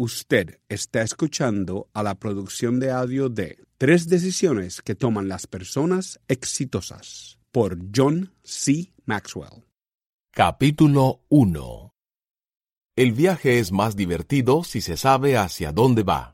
Usted está escuchando a la producción de audio de 3 decisiones que toman las personas exitosas por John C. Maxwell. Capítulo 1. El viaje es más divertido si se sabe hacia dónde va.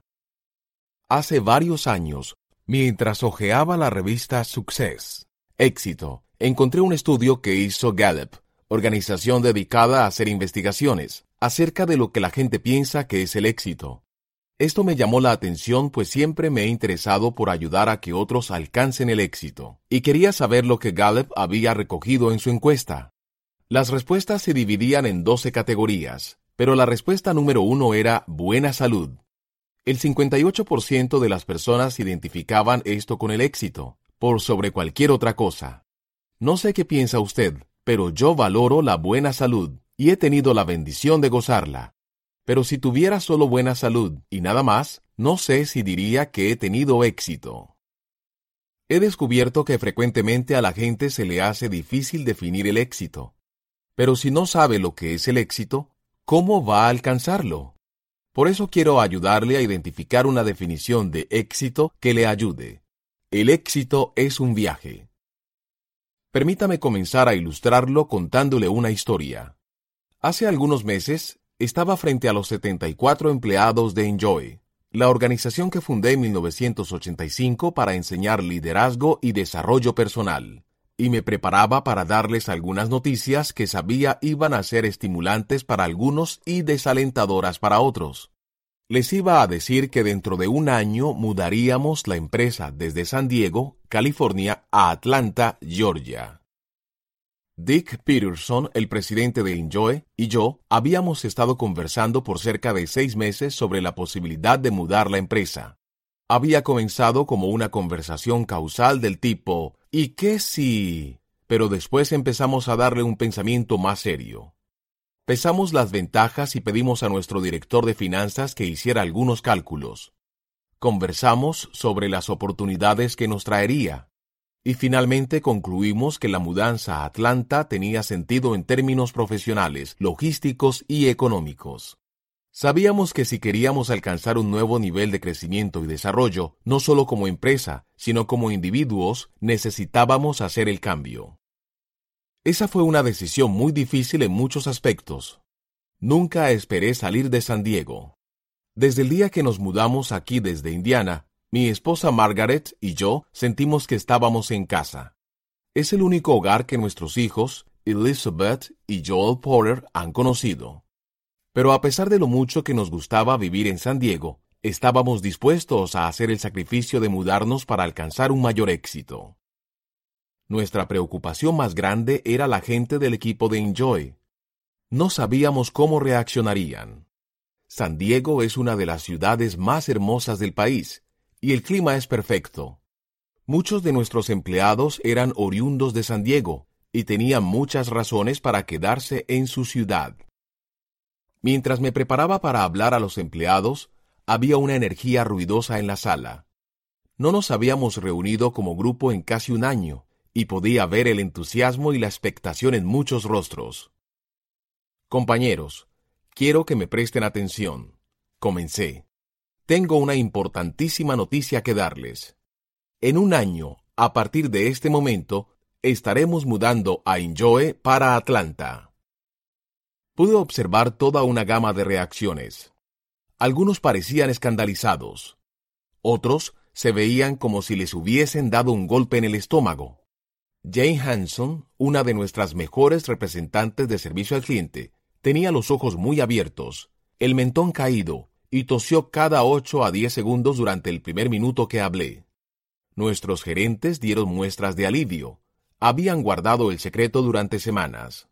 Hace varios años, mientras hojeaba la revista Success, Éxito, encontré un estudio que hizo Gallup, organización dedicada a hacer investigaciones acerca de lo que la gente piensa que es el éxito. Esto me llamó la atención, pues siempre me he interesado por ayudar a que otros alcancen el éxito, y quería saber lo que Gallup había recogido en su encuesta. Las respuestas se dividían en 12 categorías, pero la respuesta número 1 era buena salud. El 58% de las personas identificaban esto con el éxito, por sobre cualquier otra cosa. No sé qué piensa usted, pero yo valoro la buena salud, y he tenido la bendición de gozarla. Pero si tuviera solo buena salud y nada más, no sé si diría que he tenido éxito. He descubierto que frecuentemente a la gente se le hace difícil definir el éxito. Pero si no sabe lo que es el éxito, ¿cómo va a alcanzarlo? Por eso quiero ayudarle a identificar una definición de éxito que le ayude. El éxito es un viaje. Permítame comenzar a ilustrarlo contándole una historia. Hace algunos meses, estaba frente a los 74 empleados de Enjoy, la organización que fundé en 1985 para enseñar liderazgo y desarrollo personal, y me preparaba para darles algunas noticias que sabía iban a ser estimulantes para algunos y desalentadoras para otros. Les iba a decir que dentro de un año mudaríamos la empresa desde San Diego, California, a Atlanta, Georgia. Dick Peterson, el presidente de Enjoy, y yo habíamos estado conversando por cerca de 6 meses sobre la posibilidad de mudar la empresa. Había comenzado como una conversación causal del tipo, ¿y qué si? Pero después empezamos a darle un pensamiento más serio. Pesamos las ventajas y pedimos a nuestro director de finanzas que hiciera algunos cálculos. Conversamos sobre las oportunidades que nos traería. Y finalmente concluimos que la mudanza a Atlanta tenía sentido en términos profesionales, logísticos y económicos. Sabíamos que si queríamos alcanzar un nuevo nivel de crecimiento y desarrollo, no solo como empresa, sino como individuos, necesitábamos hacer el cambio. Esa fue una decisión muy difícil en muchos aspectos. Nunca esperé salir de San Diego. Desde el día que nos mudamos aquí desde Indiana, mi esposa Margaret y yo sentimos que estábamos en casa. Es el único hogar que nuestros hijos, Elizabeth y Joel Porter, han conocido. Pero a pesar de lo mucho que nos gustaba vivir en San Diego, estábamos dispuestos a hacer el sacrificio de mudarnos para alcanzar un mayor éxito. Nuestra preocupación más grande era la gente del equipo de Enjoy. No sabíamos cómo reaccionarían. San Diego es una de las ciudades más hermosas del país, y el clima es perfecto. Muchos de nuestros empleados eran oriundos de San Diego y tenían muchas razones para quedarse en su ciudad. Mientras me preparaba para hablar a los empleados, había una energía ruidosa en la sala. No nos habíamos reunido como grupo en casi un año y podía ver el entusiasmo y la expectación en muchos rostros. Compañeros, quiero que me presten atención. Comencé. Tengo una importantísima noticia que darles. En un año, a partir de este momento, estaremos mudando a Enjoy para Atlanta. Pude observar toda una gama de reacciones. Algunos parecían escandalizados. Otros se veían como si les hubiesen dado un golpe en el estómago. Jane Hanson, una de nuestras mejores representantes de servicio al cliente, tenía los ojos muy abiertos, el mentón caído, y tosió cada 8 a 10 segundos durante el primer minuto que hablé. Nuestros gerentes dieron muestras de alivio. Habían guardado el secreto durante semanas.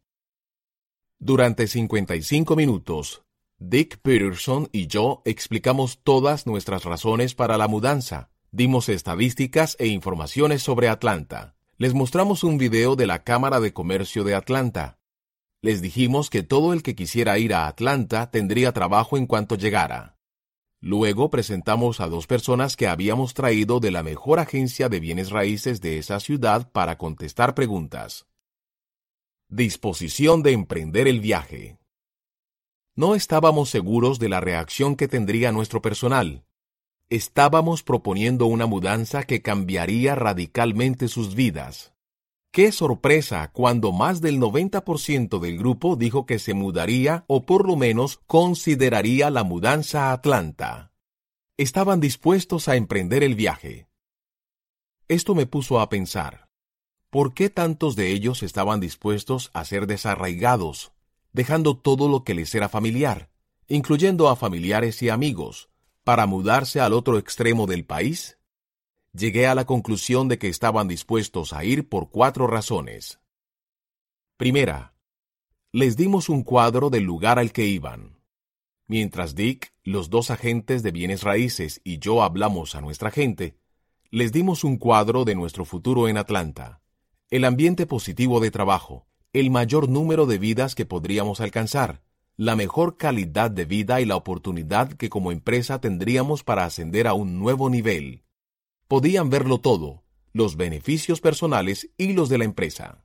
Durante 55 minutos, Dick Peterson y yo explicamos todas nuestras razones para la mudanza. Dimos estadísticas e informaciones sobre Atlanta. Les mostramos un video de la Cámara de Comercio de Atlanta. Les dijimos que todo el que quisiera ir a Atlanta tendría trabajo en cuanto llegara. Luego presentamos a 2 personas que habíamos traído de la mejor agencia de bienes raíces de esa ciudad para contestar preguntas. Disposición de emprender el viaje. No estábamos seguros de la reacción que tendría nuestro personal. Estábamos proponiendo una mudanza que cambiaría radicalmente sus vidas. ¡Qué sorpresa cuando más del 90% del grupo dijo que se mudaría o por lo menos consideraría la mudanza a Atlanta! Estaban dispuestos a emprender el viaje. Esto me puso a pensar, ¿por qué tantos de ellos estaban dispuestos a ser desarraigados, dejando todo lo que les era familiar, incluyendo a familiares y amigos, para mudarse al otro extremo del país? Llegué a la conclusión de que estaban dispuestos a ir por 4 razones. Primera, les dimos un cuadro del lugar al que iban. Mientras Dick, los 2 agentes de bienes raíces y yo hablamos a nuestra gente, les dimos un cuadro de nuestro futuro en Atlanta, el ambiente positivo de trabajo, el mayor número de vidas que podríamos alcanzar, la mejor calidad de vida y la oportunidad que como empresa tendríamos para ascender a un nuevo nivel. Podían verlo todo, los beneficios personales y los de la empresa.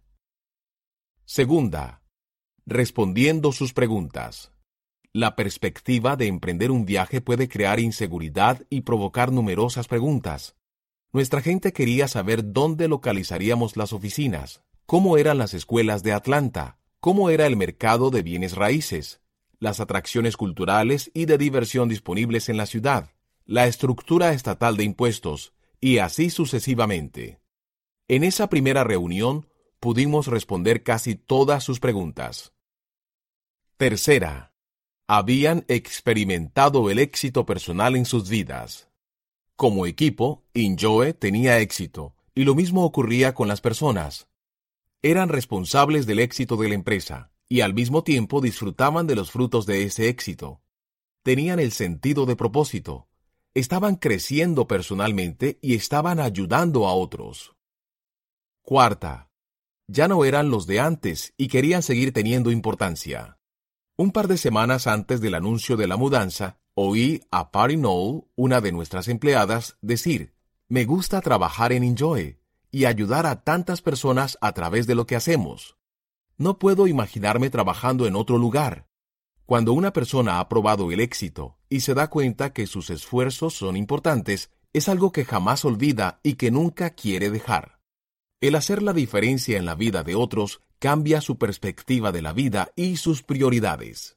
Segunda, respondiendo sus preguntas. La perspectiva de emprender un viaje puede crear inseguridad y provocar numerosas preguntas. Nuestra gente quería saber dónde localizaríamos las oficinas, cómo eran las escuelas de Atlanta, cómo era el mercado de bienes raíces, las atracciones culturales y de diversión disponibles en la ciudad, la estructura estatal de impuestos, y así sucesivamente. En esa primera reunión pudimos responder casi todas sus preguntas. Tercera, habían experimentado el éxito personal en sus vidas. Como equipo, Enjoy tenía éxito, y lo mismo ocurría con las personas. Eran responsables del éxito de la empresa, y al mismo tiempo disfrutaban de los frutos de ese éxito. Tenían el sentido de propósito. Estaban creciendo personalmente y estaban ayudando a otros. Cuarta, ya no eran los de antes y querían seguir teniendo importancia. Un par de semanas antes del anuncio de la mudanza, oí a Patty Knoll, una de nuestras empleadas, decir: «Me gusta trabajar en Enjoy y ayudar a tantas personas a través de lo que hacemos. No puedo imaginarme trabajando en otro lugar». Cuando una persona ha probado el éxito y se da cuenta que sus esfuerzos son importantes, es algo que jamás olvida y que nunca quiere dejar. El hacer la diferencia en la vida de otros cambia su perspectiva de la vida y sus prioridades.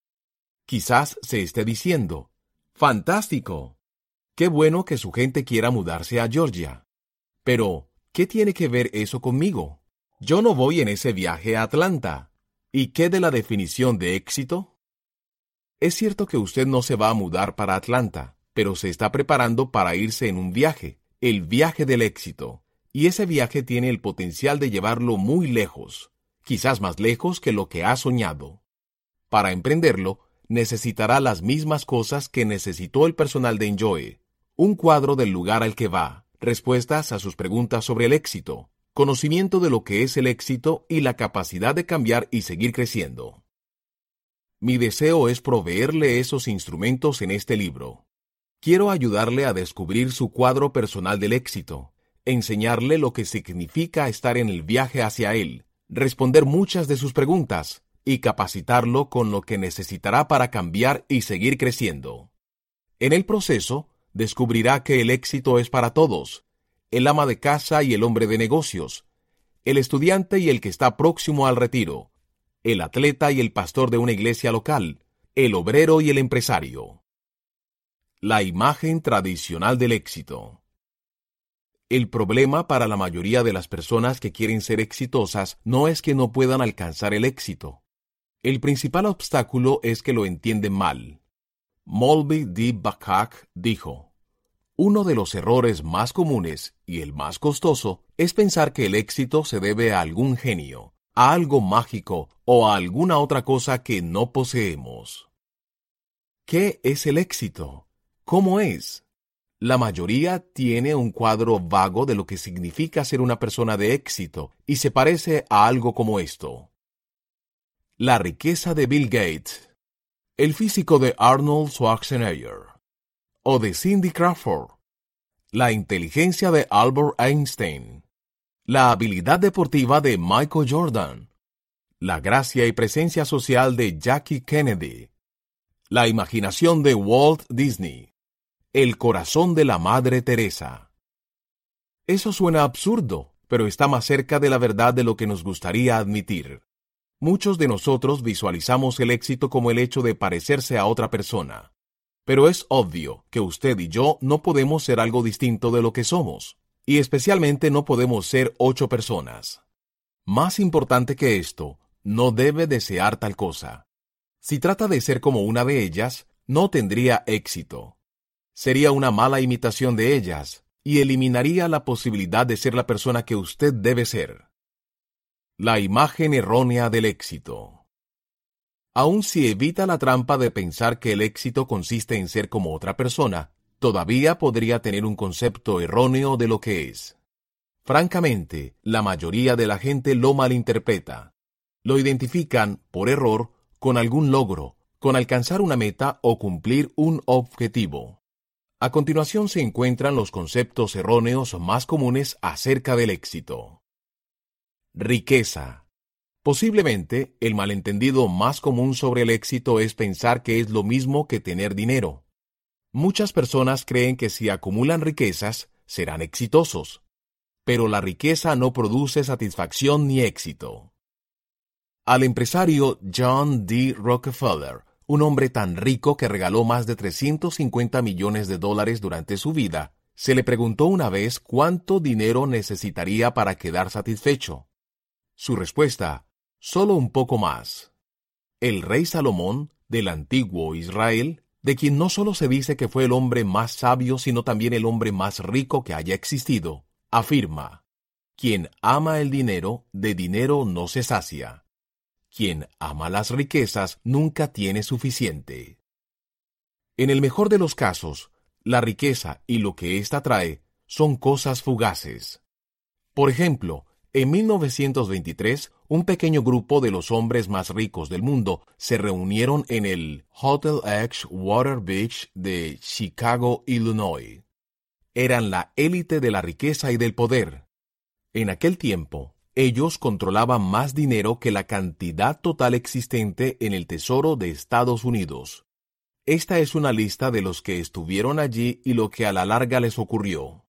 Quizás se esté diciendo: ¡fantástico! ¡Qué bueno que su gente quiera mudarse a Georgia! Pero, ¿qué tiene que ver eso conmigo? Yo no voy en ese viaje a Atlanta. ¿Y qué de la definición de éxito? Es cierto que usted no se va a mudar para Atlanta, pero se está preparando para irse en un viaje, el viaje del éxito, y ese viaje tiene el potencial de llevarlo muy lejos, quizás más lejos que lo que ha soñado. Para emprenderlo, necesitará las mismas cosas que necesitó el personal de Enjoy: un cuadro del lugar al que va, respuestas a sus preguntas sobre el éxito, conocimiento de lo que es el éxito y la capacidad de cambiar y seguir creciendo. Mi deseo es proveerle esos instrumentos en este libro. Quiero ayudarle a descubrir su cuadro personal del éxito, enseñarle lo que significa estar en el viaje hacia él, responder muchas de sus preguntas y capacitarlo con lo que necesitará para cambiar y seguir creciendo. En el proceso, descubrirá que el éxito es para todos: el ama de casa y el hombre de negocios, el estudiante y el que está próximo al retiro, el atleta y el pastor de una iglesia local, el obrero y el empresario. La imagen tradicional del éxito. El problema para la mayoría de las personas que quieren ser exitosas no es que no puedan alcanzar el éxito. El principal obstáculo es que lo entienden mal. Molby D. Baccac dijo: «Uno de los errores más comunes y el más costoso es pensar que el éxito se debe a algún genio, a algo mágico o a alguna otra cosa que no poseemos». ¿Qué es el éxito? ¿Cómo es? La mayoría tiene un cuadro vago de lo que significa ser una persona de éxito y se parece a algo como esto: la riqueza de Bill Gates, el físico de Arnold Schwarzenegger, o de Cindy Crawford, la inteligencia de Albert Einstein, la habilidad deportiva de Michael Jordan, la gracia y presencia social de Jackie Kennedy, La imaginación de Walt Disney. El corazón de la Madre Teresa. Eso suena absurdo, pero está más cerca de la verdad de lo que nos gustaría admitir. Muchos de nosotros visualizamos el éxito como el hecho de parecerse a otra persona. Pero es obvio que usted y yo no podemos ser algo distinto de lo que somos, y especialmente no podemos ser 8 personas. Más importante que esto, no debe desear tal cosa. Si trata de ser como una de ellas, no tendría éxito. Sería una mala imitación de ellas, y eliminaría la posibilidad de ser la persona que usted debe ser. La imagen errónea del éxito. Aun si evita la trampa de pensar que el éxito consiste en ser como otra persona, todavía podría tener un concepto erróneo de lo que es. Francamente, la mayoría de la gente lo malinterpreta. Lo identifican, por error, con algún logro, con alcanzar una meta o cumplir un objetivo. A continuación se encuentran los conceptos erróneos más comunes acerca del éxito. Riqueza. Posiblemente, el malentendido más común sobre el éxito es pensar que es lo mismo que tener dinero. Muchas personas creen que si acumulan riquezas, serán exitosos. Pero la riqueza no produce satisfacción ni éxito. Al empresario John D. Rockefeller, un hombre tan rico que regaló más de $350 millones durante su vida, se le preguntó una vez cuánto dinero necesitaría para quedar satisfecho. Su respuesta: solo un poco más. El rey Salomón, del antiguo Israel, de quien no solo se dice que fue el hombre más sabio, sino también el hombre más rico que haya existido, afirma: quien ama el dinero, de dinero no se sacia. Quien ama las riquezas nunca tiene suficiente. En el mejor de los casos, la riqueza y lo que ésta trae son cosas fugaces. Por ejemplo, en 1923, un pequeño grupo de los hombres más ricos del mundo se reunieron en el Hotel Edgewater Beach de Chicago, Illinois. Eran la élite de la riqueza y del poder. En aquel tiempo, ellos controlaban más dinero que la cantidad total existente en el Tesoro de Estados Unidos. Esta es una lista de los que estuvieron allí y lo que a la larga les ocurrió.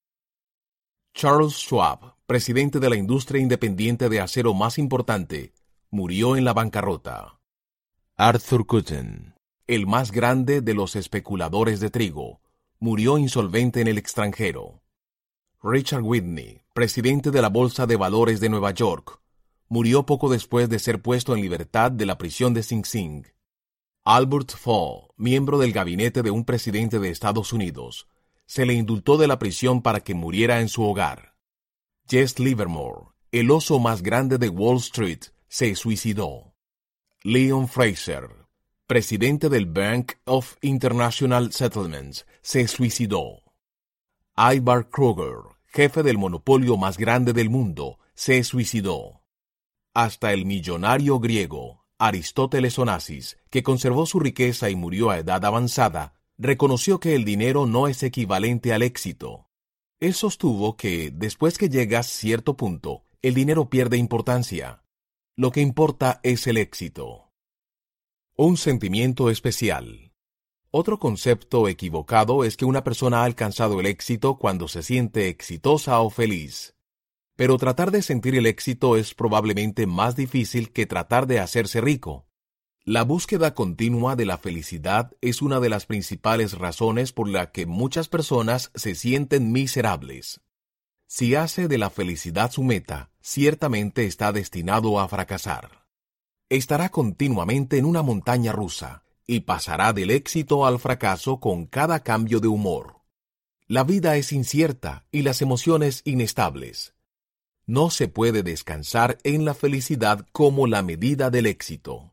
Charles Schwab, presidente de la industria independiente de acero más importante, murió en la bancarrota. Arthur Cutten, el más grande de los especuladores de trigo, murió insolvente en el extranjero. Richard Whitney, presidente de la Bolsa de Valores de Nueva York, murió poco después de ser puesto en libertad de la prisión de Sing Sing. Albert Fall, miembro del gabinete de un presidente de Estados Unidos, se le indultó de la prisión para que muriera en su hogar. Jesse Livermore, el oso más grande de Wall Street, se suicidó. Leon Fraser, presidente del Bank of International Settlements, se suicidó. Ivar Kruger, jefe del monopolio más grande del mundo, se suicidó. Hasta el millonario griego Aristóteles Onassis, que conservó su riqueza y murió a edad avanzada, reconoció que el dinero no es equivalente al éxito. Él sostuvo que, después que llega a cierto punto, el dinero pierde importancia. Lo que importa es el éxito. Un sentimiento especial. Otro concepto equivocado es que una persona ha alcanzado el éxito cuando se siente exitosa o feliz. Pero tratar de sentir el éxito es probablemente más difícil que tratar de hacerse rico. La búsqueda continua de la felicidad es una de las principales razones por la que muchas personas se sienten miserables. Si hace de la felicidad su meta, ciertamente está destinado a fracasar. Estará continuamente en una montaña rusa y pasará del éxito al fracaso con cada cambio de humor. La vida es incierta y las emociones inestables. No se puede descansar en la felicidad como la medida del éxito.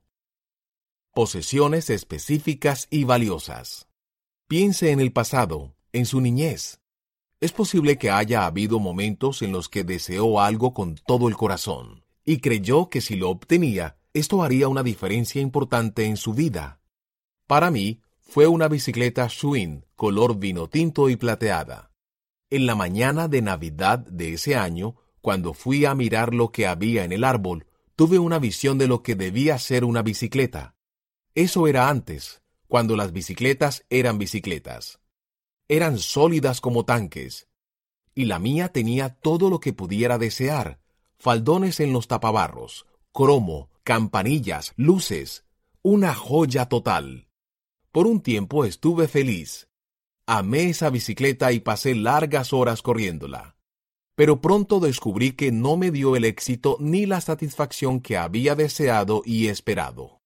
Posesiones específicas y valiosas. Piense en el pasado, en su niñez. Es posible que haya habido momentos en los que deseó algo con todo el corazón y creyó que si lo obtenía, esto haría una diferencia importante en su vida. Para mí, fue una bicicleta Schwinn color vino tinto y plateada. En la mañana de Navidad de ese año, cuando fui a mirar lo que había en el árbol, tuve una visión de lo que debía ser una bicicleta. Eso era antes, cuando las bicicletas eran bicicletas. Eran sólidas como tanques. Y la mía tenía todo lo que pudiera desear: faldones en los tapabarros, cromo, campanillas, luces, una joya total. Por un tiempo estuve feliz. Amé esa bicicleta y pasé largas horas corriéndola. Pero pronto descubrí que no me dio el éxito ni la satisfacción que había deseado y esperado.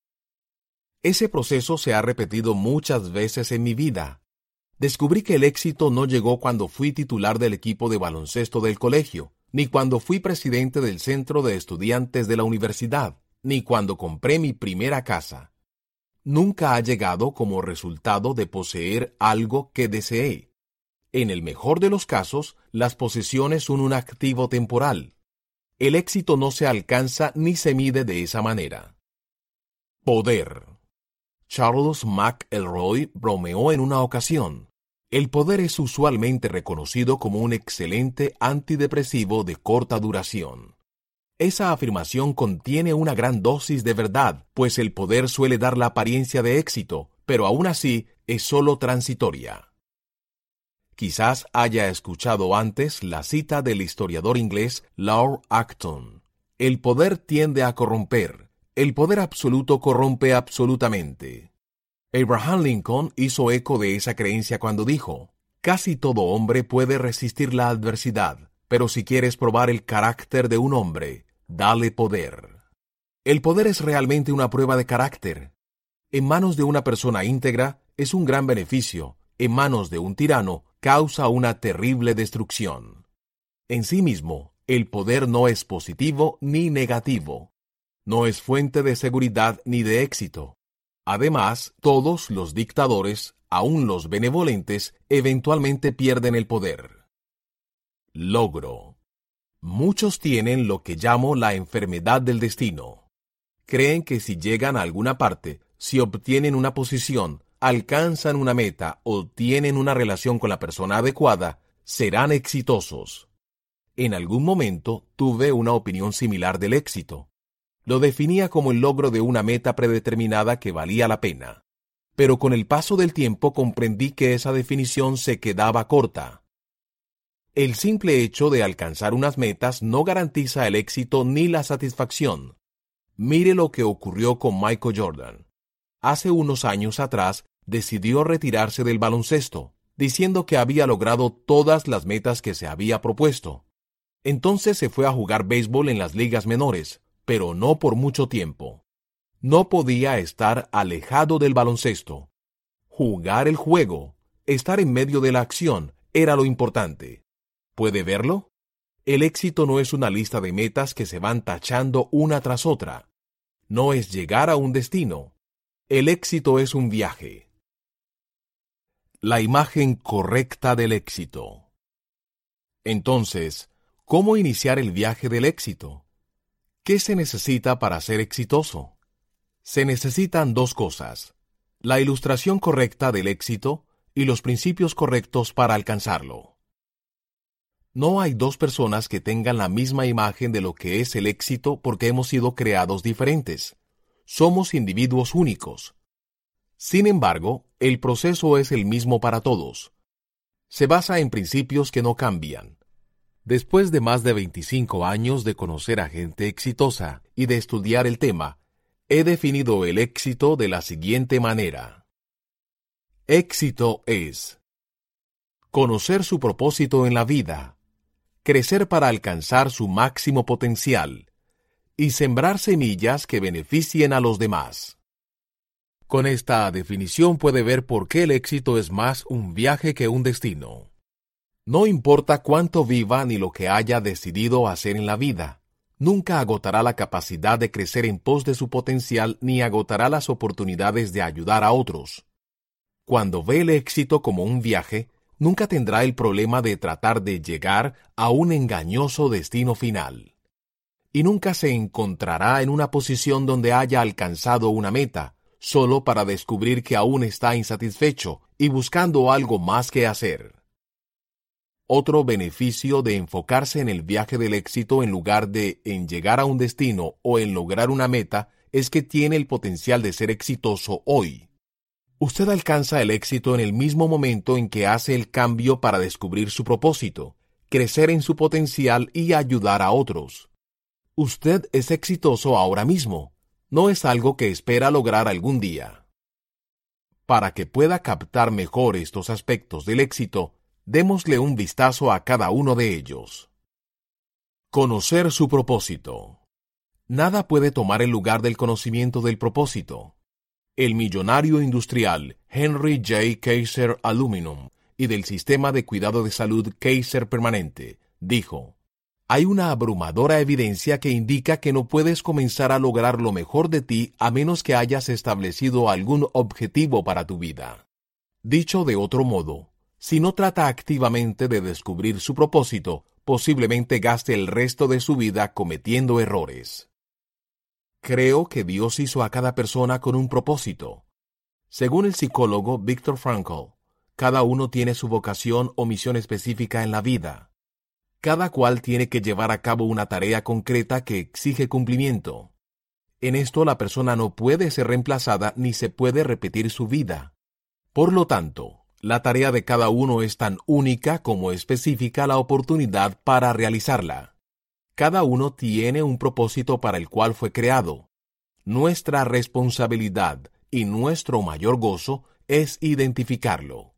Ese proceso se ha repetido muchas veces en mi vida. Descubrí que el éxito no llegó cuando fui titular del equipo de baloncesto del colegio, ni cuando fui presidente del centro de estudiantes de la universidad, ni cuando compré mi primera casa. Nunca ha llegado como resultado de poseer algo que deseé. En el mejor de los casos, las posesiones son un activo temporal. El éxito no se alcanza ni se mide de esa manera. Poder. Charles McElroy bromeó en una ocasión: el poder es usualmente reconocido como un excelente antidepresivo de corta duración. Esa afirmación contiene una gran dosis de verdad, pues el poder suele dar la apariencia de éxito, pero aún así es solo transitoria. Quizás haya escuchado antes la cita del historiador inglés Lord Acton: el poder tiende a corromper. El poder absoluto corrompe absolutamente. Abraham Lincoln hizo eco de esa creencia cuando dijo: casi todo hombre puede resistir la adversidad, pero si quieres probar el carácter de un hombre, dale poder. El poder es realmente una prueba de carácter. En manos de una persona íntegra es un gran beneficio; en manos de un tirano causa una terrible destrucción. En sí mismo, el poder no es positivo ni negativo. No es fuente de seguridad ni de éxito. Además, todos los dictadores, aun los benevolentes, eventualmente pierden el poder. Logro. Muchos tienen lo que llamo la enfermedad del destino. Creen que si llegan a alguna parte, si obtienen una posición, alcanzan una meta o tienen una relación con la persona adecuada, serán exitosos. En algún momento tuve una opinión similar del éxito. Lo definía como el logro de una meta predeterminada que valía la pena. Pero con el paso del tiempo comprendí que esa definición se quedaba corta. El simple hecho de alcanzar unas metas no garantiza el éxito ni la satisfacción. Mire lo que ocurrió con Michael Jordan. Hace unos años atrás decidió retirarse del baloncesto, diciendo que había logrado todas las metas que se había propuesto. Entonces se fue a jugar béisbol en las ligas menores, pero no por mucho tiempo. No podía estar alejado del baloncesto. Jugar el juego, estar en medio de la acción, era lo importante. ¿Puede verlo? El éxito no es una lista de metas que se van tachando una tras otra. No es llegar a un destino. El éxito es un viaje. La imagen correcta del éxito. Entonces, ¿cómo iniciar el viaje del éxito? ¿Qué se necesita para ser exitoso? Se necesitan dos cosas: la ilustración correcta del éxito y los principios correctos para alcanzarlo. No hay dos personas que tengan la misma imagen de lo que es el éxito porque hemos sido creados diferentes. Somos individuos únicos. Sin embargo, el proceso es el mismo para todos. Se basa en principios que no cambian. Después de más de 25 años de conocer a gente exitosa y de estudiar el tema, he definido el éxito de la siguiente manera. Éxito es conocer su propósito en la vida, crecer para alcanzar su máximo potencial y sembrar semillas que beneficien a los demás. Con esta definición puede ver por qué el éxito es más un viaje que un destino. No importa cuánto viva ni lo que haya decidido hacer en la vida, nunca agotará la capacidad de crecer en pos de su potencial ni agotará las oportunidades de ayudar a otros. Cuando ve el éxito como un viaje, nunca tendrá el problema de tratar de llegar a un engañoso destino final. Y nunca se encontrará en una posición donde haya alcanzado una meta, solo para descubrir que aún está insatisfecho y buscando algo más que hacer. Otro beneficio de enfocarse en el viaje del éxito en lugar de en llegar a un destino o en lograr una meta es que tiene el potencial de ser exitoso hoy. Usted alcanza el éxito en el mismo momento en que hace el cambio para descubrir su propósito, crecer en su potencial y ayudar a otros. Usted es exitoso ahora mismo, no es algo que espera lograr algún día. Para que pueda captar mejor estos aspectos del éxito, démosle un vistazo a cada uno de ellos. Conocer su propósito. Nada puede tomar el lugar del conocimiento del propósito. El millonario industrial Henry J. Kaiser Aluminum y del sistema de cuidado de salud Kaiser Permanente dijo: hay una abrumadora evidencia que indica que no puedes comenzar a lograr lo mejor de ti a menos que hayas establecido algún objetivo para tu vida. Dicho de otro modo, si no trata activamente de descubrir su propósito, posiblemente gaste el resto de su vida cometiendo errores. Creo que Dios hizo a cada persona con un propósito. Según el psicólogo Viktor Frankl, cada uno tiene su vocación o misión específica en la vida. Cada cual tiene que llevar a cabo una tarea concreta que exige cumplimiento. En esto la persona no puede ser reemplazada ni se puede repetir su vida. Por lo tanto, la tarea de cada uno es tan única como específica la oportunidad para realizarla. Cada uno tiene un propósito para el cual fue creado. Nuestra responsabilidad y nuestro mayor gozo es identificarlo.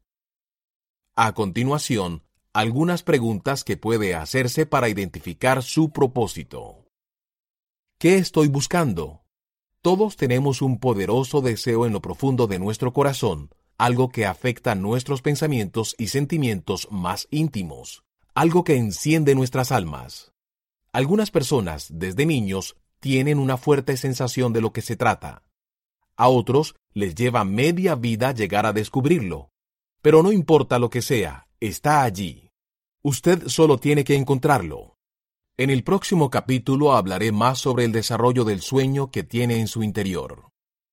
A continuación, algunas preguntas que puede hacerse para identificar su propósito. ¿Qué estoy buscando? Todos tenemos un poderoso deseo en lo profundo de nuestro corazón, algo que afecta nuestros pensamientos y sentimientos más íntimos, algo que enciende nuestras almas. Algunas personas, desde niños, tienen una fuerte sensación de lo que se trata. A otros les lleva media vida llegar a descubrirlo. Pero no importa lo que sea, está allí. Usted solo tiene que encontrarlo. En el próximo capítulo hablaré más sobre el desarrollo del sueño que tiene en su interior.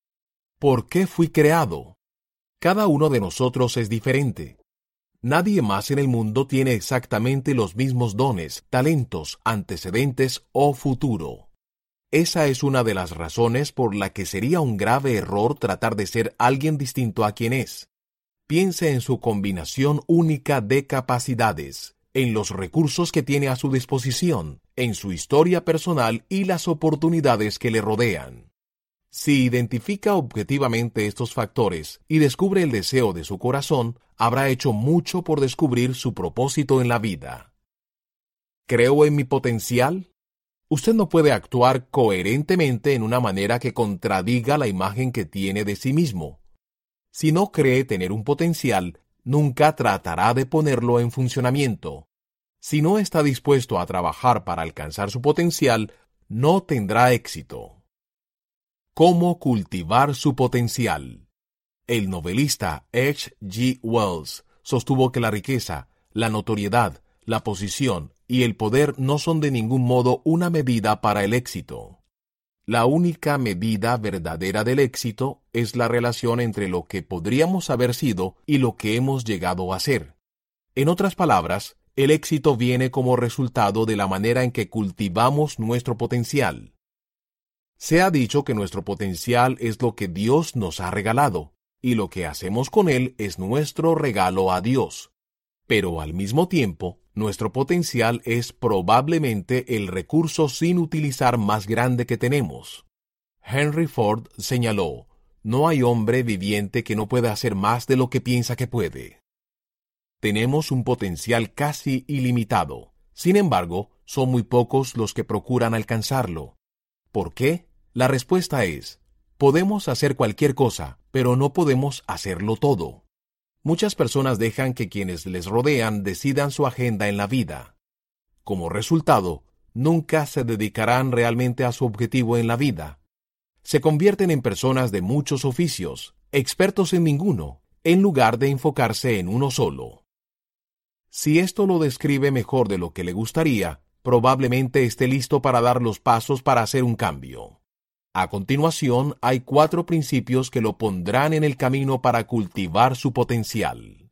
¿Por qué fui creado? Cada uno de nosotros es diferente. Nadie más en el mundo tiene exactamente los mismos dones, talentos, antecedentes o futuro. Esa es una de las razones por la que sería un grave error tratar de ser alguien distinto a quien es. Piense en su combinación única de capacidades, en los recursos que tiene a su disposición, en su historia personal y las oportunidades que le rodean. Si identifica objetivamente estos factores y descubre el deseo de su corazón, habrá hecho mucho por descubrir su propósito en la vida. ¿Creo en mi potencial? Usted no puede actuar coherentemente en una manera que contradiga la imagen que tiene de sí mismo. Si no cree tener un potencial, nunca tratará de ponerlo en funcionamiento. Si no está dispuesto a trabajar para alcanzar su potencial, no tendrá éxito. ¿Cómo cultivar su potencial? El novelista H. G. Wells sostuvo que la riqueza, la notoriedad, la posición y el poder no son de ningún modo una medida para el éxito. La única medida verdadera del éxito es la relación entre lo que podríamos haber sido y lo que hemos llegado a ser. En otras palabras, el éxito viene como resultado de la manera en que cultivamos nuestro potencial. Se ha dicho que nuestro potencial es lo que Dios nos ha regalado, y lo que hacemos con él es nuestro regalo a Dios. Pero al mismo tiempo, nuestro potencial es probablemente el recurso sin utilizar más grande que tenemos. Henry Ford señaló: no hay hombre viviente que no pueda hacer más de lo que piensa que puede. Tenemos un potencial casi ilimitado. Sin embargo, son muy pocos los que procuran alcanzarlo. ¿Por qué? La respuesta es: podemos hacer cualquier cosa, pero no podemos hacerlo todo. Muchas personas dejan que quienes les rodean decidan su agenda en la vida. Como resultado, nunca se dedicarán realmente a su objetivo en la vida. Se convierten en personas de muchos oficios, expertos en ninguno, en lugar de enfocarse en uno solo. Si esto lo describe mejor de lo que le gustaría, probablemente esté listo para dar los pasos para hacer un cambio. A continuación, hay 4 principios que lo pondrán en el camino para cultivar su potencial.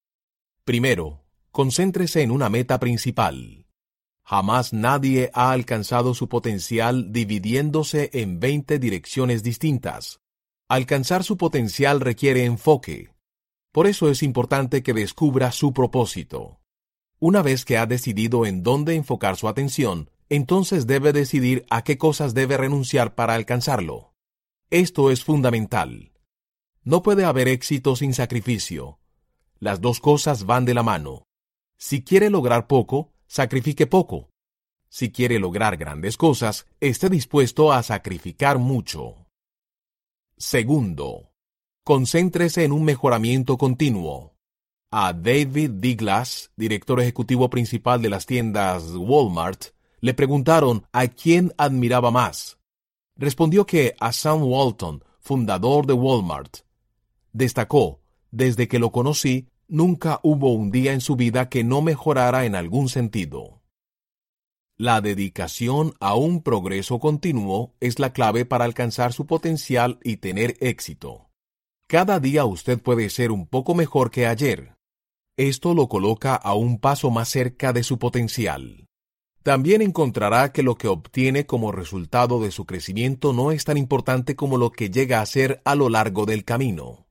Primero, concéntrese en una meta principal. Jamás nadie ha alcanzado su potencial dividiéndose en 20 direcciones distintas. Alcanzar su potencial requiere enfoque. Por eso es importante que descubra su propósito. Una vez que ha decidido en dónde enfocar su atención, entonces debe decidir a qué cosas debe renunciar para alcanzarlo. Esto es fundamental. No puede haber éxito sin sacrificio. Las dos cosas van de la mano. Si quiere lograr poco, sacrifique poco. Si quiere lograr grandes cosas, esté dispuesto a sacrificar mucho. Segundo, concéntrese en un mejoramiento continuo. A David D. Glass, director ejecutivo principal de las tiendas Walmart, le preguntaron a quién admiraba más. Respondió que a Sam Walton, fundador de Walmart. Destacó, desde que lo conocí, nunca hubo un día en su vida que no mejorara en algún sentido. La dedicación a un progreso continuo es la clave para alcanzar su potencial y tener éxito. Cada día usted puede ser un poco mejor que ayer. Esto lo coloca a un paso más cerca de su potencial. También encontrará que lo que obtiene como resultado de su crecimiento no es tan importante como lo que llega a ser a lo largo del camino.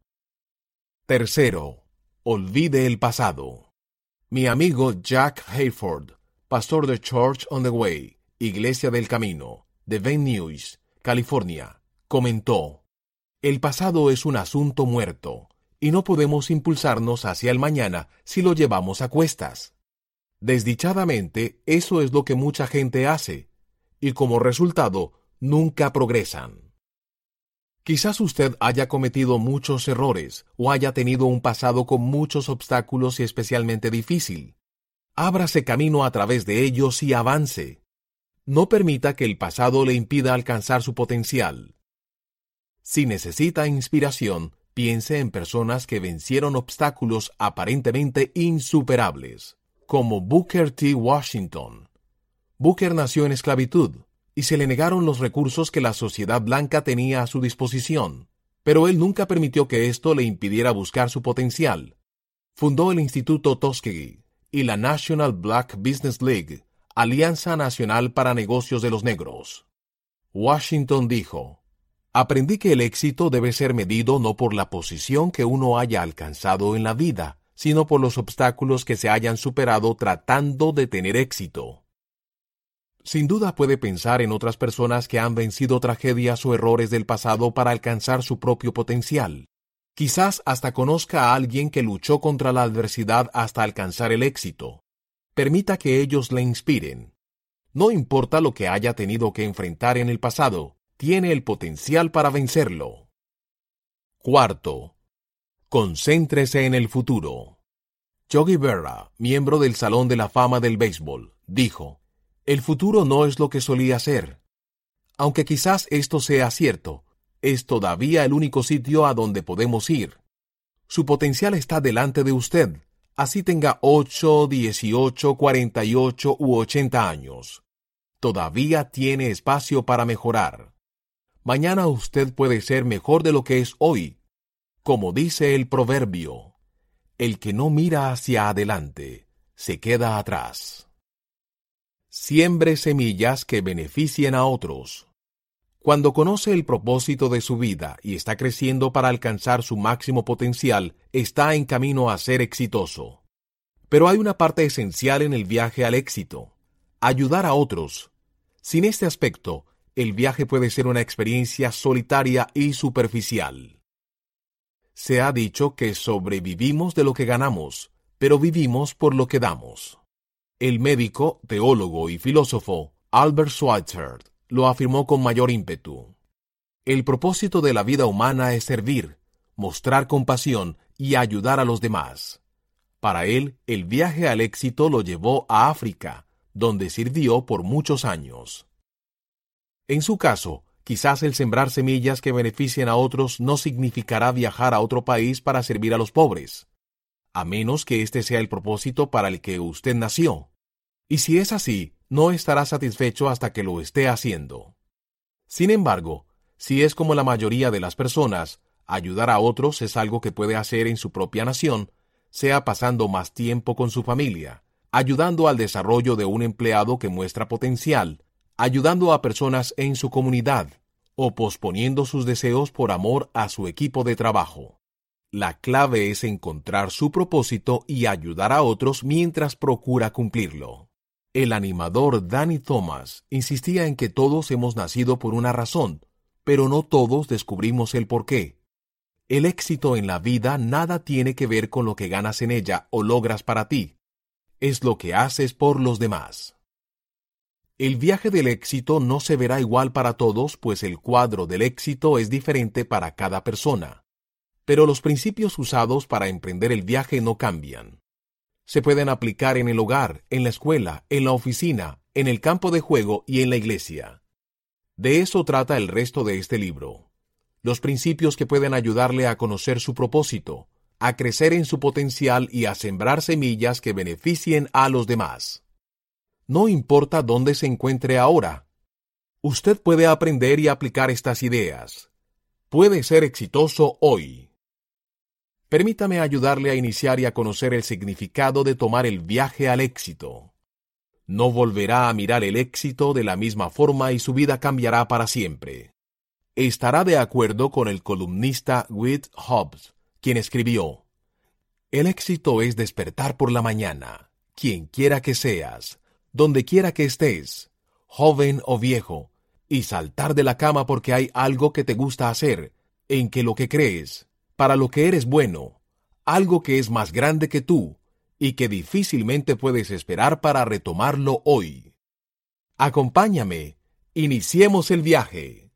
Tercero, olvide el pasado. Mi amigo Jack Hayford, pastor de Church on the Way, Iglesia del Camino, de Van Nuys, California, comentó: el pasado es un asunto muerto, y no podemos impulsarnos hacia el mañana si lo llevamos a cuestas. Desdichadamente, eso es lo que mucha gente hace, y como resultado, nunca progresan. Quizás usted haya cometido muchos errores o haya tenido un pasado con muchos obstáculos y especialmente difícil. Ábrase camino a través de ellos y avance. No permita que el pasado le impida alcanzar su potencial. Si necesita inspiración, piense en personas que vencieron obstáculos aparentemente insuperables, como Booker T. Washington. Booker nació en esclavitud, y se le negaron los recursos que la sociedad blanca tenía a su disposición, pero él nunca permitió que esto le impidiera buscar su potencial. Fundó el Instituto Tuskegee y la National Black Business League, Alianza Nacional para Negocios de los Negros. Washington dijo: aprendí que el éxito debe ser medido no por la posición que uno haya alcanzado en la vida, sino por los obstáculos que se hayan superado tratando de tener éxito. Sin duda puede pensar en otras personas que han vencido tragedias o errores del pasado para alcanzar su propio potencial. Quizás hasta conozca a alguien que luchó contra la adversidad hasta alcanzar el éxito. Permita que ellos le inspiren. No importa lo que haya tenido que enfrentar en el pasado, tiene el potencial para vencerlo. Cuarto, concéntrese en el futuro. Yogi Berra, miembro del Salón de la Fama del Béisbol, dijo: el futuro no es lo que solía ser. Aunque quizás esto sea cierto, es todavía el único sitio a donde podemos ir. Su potencial está delante de usted, así tenga 8, 18, 48 u 80 años. Todavía tiene espacio para mejorar. Mañana usted puede ser mejor de lo que es hoy. Como dice el proverbio, el que no mira hacia adelante, se queda atrás. Siembre semillas que beneficien a otros. Cuando conoce el propósito de su vida y está creciendo para alcanzar su máximo potencial, está en camino a ser exitoso. Pero hay una parte esencial en el viaje al éxito: ayudar a otros. Sin este aspecto, el viaje puede ser una experiencia solitaria y superficial. Se ha dicho que sobrevivimos de lo que ganamos, pero vivimos por lo que damos. El médico, teólogo y filósofo Albert Schweitzer lo afirmó con mayor ímpetu. El propósito de la vida humana es servir, mostrar compasión y ayudar a los demás. Para él, el viaje al éxito lo llevó a África, donde sirvió por muchos años. En su caso, quizás el sembrar semillas que beneficien a otros no significará viajar a otro país para servir a los pobres, a menos que este sea el propósito para el que usted nació. Y si es así, no estará satisfecho hasta que lo esté haciendo. Sin embargo, si es como la mayoría de las personas, ayudar a otros es algo que puede hacer en su propia nación, sea pasando más tiempo con su familia, ayudando al desarrollo de un empleado que muestra potencial, ayudando a personas en su comunidad, o posponiendo sus deseos por amor a su equipo de trabajo. La clave es encontrar su propósito y ayudar a otros mientras procura cumplirlo. El animador Danny Thomas insistía en que todos hemos nacido por una razón, pero no todos descubrimos el porqué. El éxito en la vida nada tiene que ver con lo que ganas en ella o logras para ti. Es lo que haces por los demás. El viaje del éxito no se verá igual para todos, pues el cuadro del éxito es diferente para cada persona. Pero los principios usados para emprender el viaje no cambian. Se pueden aplicar en el hogar, en la escuela, en la oficina, en el campo de juego y en la iglesia. De eso trata el resto de este libro. Los principios que pueden ayudarle a conocer su propósito, a crecer en su potencial y a sembrar semillas que beneficien a los demás. No importa dónde se encuentre ahora. Usted puede aprender y aplicar estas ideas. Puede ser exitoso hoy. Permítame ayudarle a iniciar y a conocer el significado de tomar el viaje al éxito. No volverá a mirar el éxito de la misma forma y su vida cambiará para siempre. Estará de acuerdo con el columnista Whit Hobbs, quien escribió: El éxito es despertar por la mañana, quien quiera que seas, donde quiera que estés, joven o viejo, y saltar de la cama porque hay algo que te gusta hacer, en que lo que crees, para lo que eres bueno, algo que es más grande que tú, y que difícilmente puedes esperar para retomarlo hoy. Acompáñame, iniciemos el viaje.